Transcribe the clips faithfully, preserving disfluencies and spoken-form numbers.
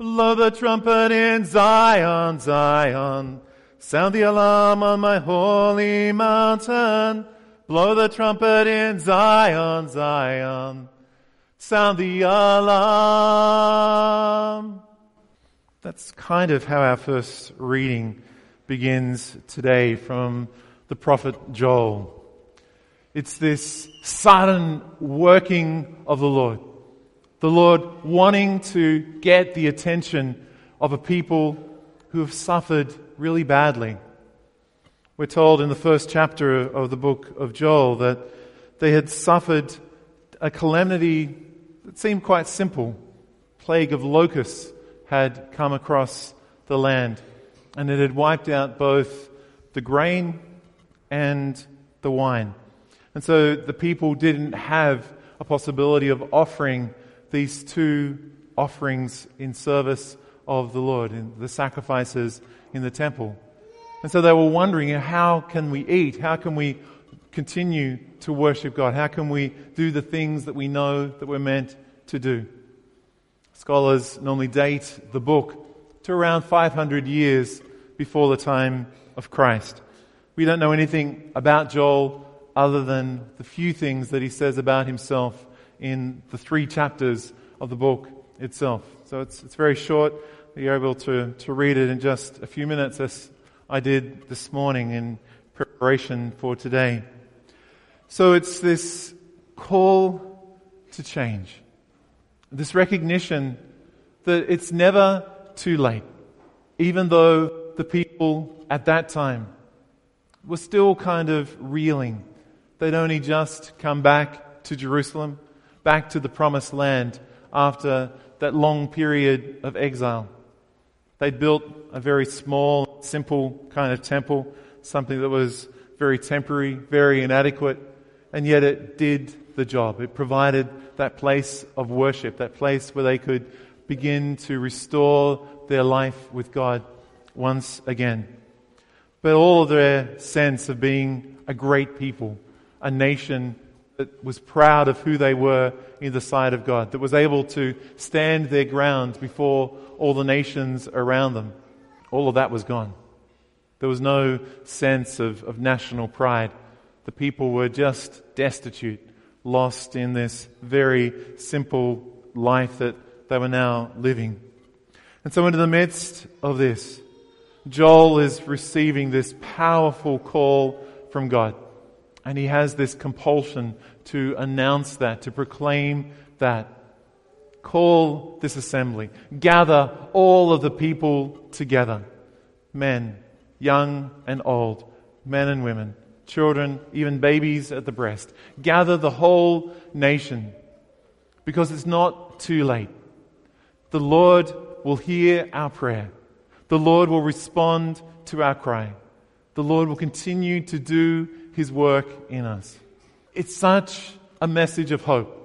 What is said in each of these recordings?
Blow the trumpet in Zion, Zion. Sound the alarm on my holy mountain. Blow the trumpet in Zion, Zion. Sound the alarm. That's kind of how our first reading begins today from the prophet Joel. It's this sudden working of the Lord. The Lord wanting to get the attention of a people who have suffered really badly. We're told in the first chapter of the book of Joel that they had suffered a calamity that seemed quite simple. Plague of locusts had come across the land, and it had wiped out both the grain and the wine. And so the people didn't have a possibility of offering these two offerings in service of the Lord, in the sacrifices in the temple. And so they were wondering, how can we eat? How can we continue to worship God? How can we do the things that we know that we're meant to do? Scholars normally date the book to around five hundred years before the time of Christ. We don't know anything about Joel other than the few things that he says about himself in the three chapters of the book itself. So it's it's very short. You're able to, to read it in just a few minutes, as I did this morning in preparation for today. So it's this call to change. This recognition that it's never too late, even though the people at that time were still kind of reeling. They'd only just come back to Jerusalem, back to the promised land after that long period of exile. They'd built a very small, simple kind of temple, something that was very temporary, very inadequate, and yet it did the job. It provided that place of worship, that place where they could begin to restore their life with God once again. But all of their sense of being a great people, a nation that was proud of who they were in the sight of God, that was able to stand their ground before all the nations around them, all of that was gone. There was no sense of, of national pride. The people were just destitute, lost in this very simple life that they were now living. And so into the midst of this, Joel is receiving this powerful call from God. And he has this compulsion to announce that, to proclaim that. Call this assembly. Gather all of the people together. Men, young and old, men and women, children, even babies at the breast. Gather the whole nation, because it's not too late. The Lord will hear our prayer. The Lord will respond to our cry. The Lord will continue to do His work in us. It's such a message of hope,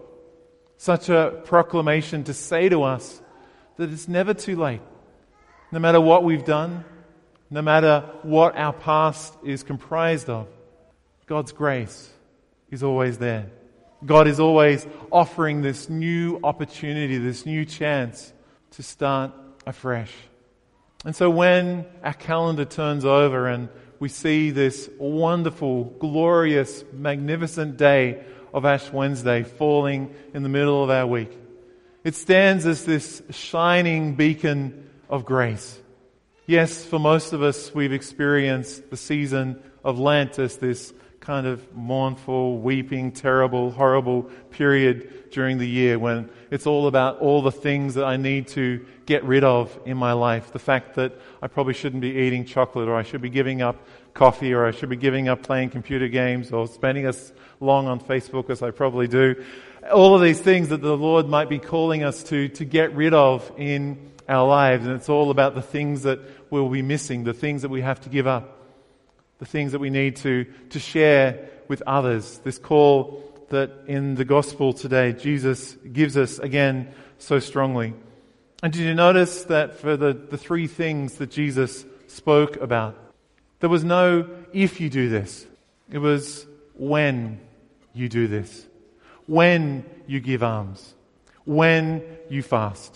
such a proclamation to say to us that it's never too late. No matter what we've done, no matter what our past is comprised of, God's grace is always there. God is always offering this new opportunity, this new chance to start afresh. And so when our calendar turns over and we see this wonderful, glorious, magnificent day of Ash Wednesday falling in the middle of our week, it stands as this shining beacon of grace. Yes, for most of us, we've experienced the season of Lent as this kind of mournful, weeping, terrible, horrible period during the year when it's all about all the things that I need to get rid of in my life. The fact that I probably shouldn't be eating chocolate, or I should be giving up coffee, or I should be giving up playing computer games, or spending as long on Facebook as I probably do. All of these things that the Lord might be calling us to, to get rid of in our lives. And it's all about the things that we'll be missing, the things that we have to give up, the things that we need to, to share with others. This call that in the gospel today, Jesus gives us again so strongly. And did you notice that for the, the three things that Jesus spoke about, there was no if you do this. It was when you do this. When you give alms. When you fast.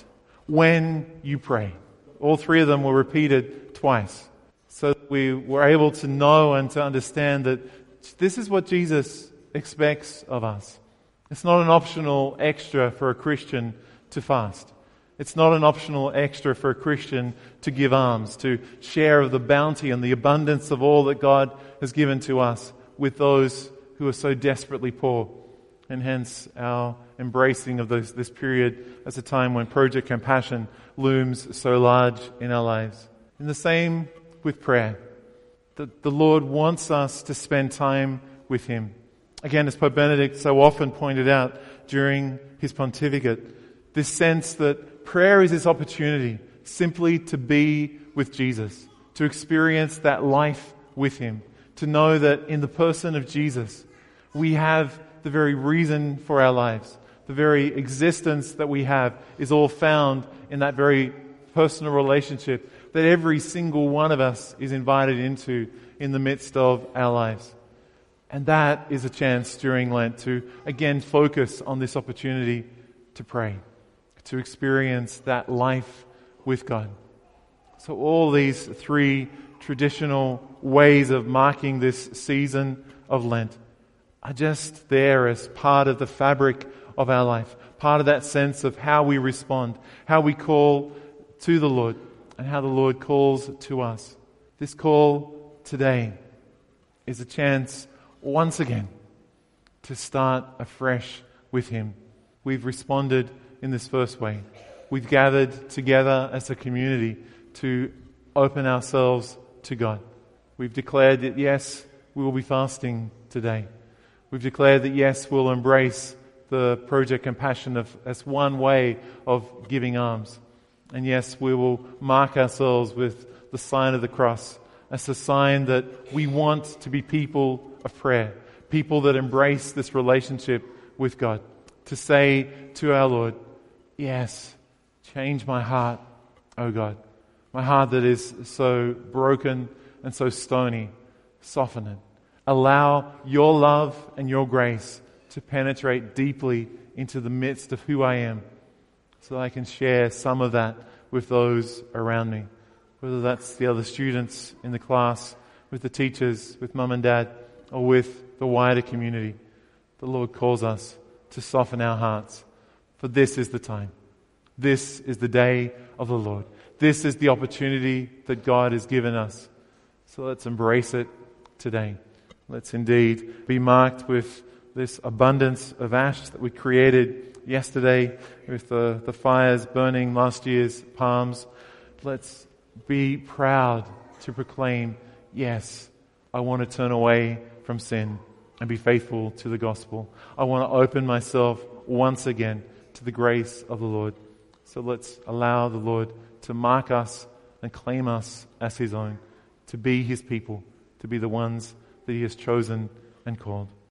when you pray. All three of them were repeated twice. So that we were able to know and to understand that this is what Jesus expects of us. It's not an optional extra for a Christian to fast. It's not an optional extra for a Christian to give alms, to share of the bounty and the abundance of all that God has given to us with those who are so desperately poor. And hence our embracing of those, this period as a time when Project Compassion looms so large in our lives. In the same with prayer, that the Lord wants us to spend time with Him. Again, as Pope Benedict so often pointed out during his pontificate, this sense that prayer is this opportunity simply to be with Jesus, to experience that life with Him, to know that in the person of Jesus, we have the very reason for our lives. The very existence that we have is all found in that very personal relationship that every single one of us is invited into in the midst of our lives. And that is a chance during Lent to again focus on this opportunity to pray, to experience that life with God. So all these three traditional ways of marking this season of Lent are just there as part of the fabric of our life, part of that sense of how we respond, how we call to the Lord, and how the Lord calls to us. This call today is a chance once again to start afresh with Him. We've responded in this first way. We've gathered together as a community to open ourselves to God. We've declared that yes, we will be fasting today. We've declared that yes, we'll embrace the Project Compassion of, as one way of giving alms. And yes, we will mark ourselves with the sign of the cross as a sign that we want to be people of prayer, people that embrace this relationship with God, to say to our Lord, yes, change my heart, O God. My heart that is so broken and so stony, soften it. Allow your love and your grace to penetrate deeply into the midst of who I am, so that I can share some of that with those around me, whether that's the other students in the class, with the teachers, with mum and dad, or with the wider community. The Lord calls us to soften our hearts, for this is the time. This is the day of the Lord. This is the opportunity that God has given us. So let's embrace it today. Let's indeed be marked with this abundance of ash that we created yesterday with the, the fires burning last year's palms. Let's be proud to proclaim, yes, I want to turn away from sin and be faithful to the gospel. I want to open myself once again to the grace of the Lord. So let's allow the Lord to mark us and claim us as His own, to be His people, to be the ones that He has chosen and called.